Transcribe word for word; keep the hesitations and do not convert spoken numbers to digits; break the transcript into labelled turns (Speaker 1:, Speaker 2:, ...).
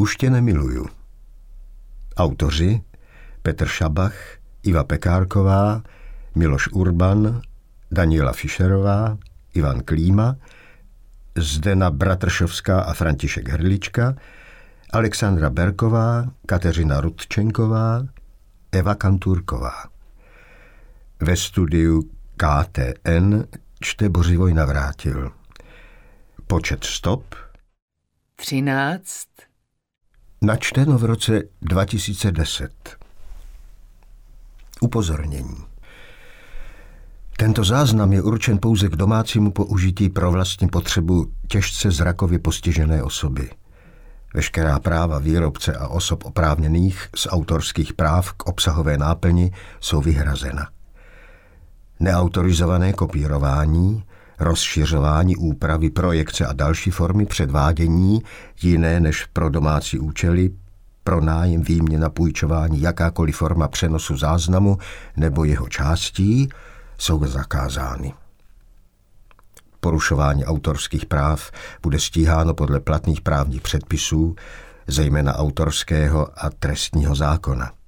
Speaker 1: Už tě nemiluju. Autoři Petr Šabach, Iva Pekárková, Miloš Urban, Daniela Fischerová, Ivan Klíma, Zdena Bratršovská a František Hrdlička, Alexandra Berková, Kateřina Rudčenková, Eva Kantůrková. Ve studiu K T N čte Bořivoj Navrátil. Počet stop
Speaker 2: třináct.
Speaker 1: Načteno v roce dva tisíce deset. Upozornění. Tento záznam je určen pouze k domácímu použití pro vlastní potřebu těžce zrakově postižené osoby. Veškerá práva výrobce a osob oprávněných z autorských práv k obsahové náplni jsou vyhrazena. Neautorizované kopírování, rozšiřování, úpravy, projekce a další formy předvádění, jiné než pro domácí účely, pronájem, výměna, půjčování, jakákoliv forma přenosu záznamu nebo jeho částí, jsou zakázány. Porušování autorských práv bude stíháno podle platných právních předpisů, zejména autorského a trestního zákona.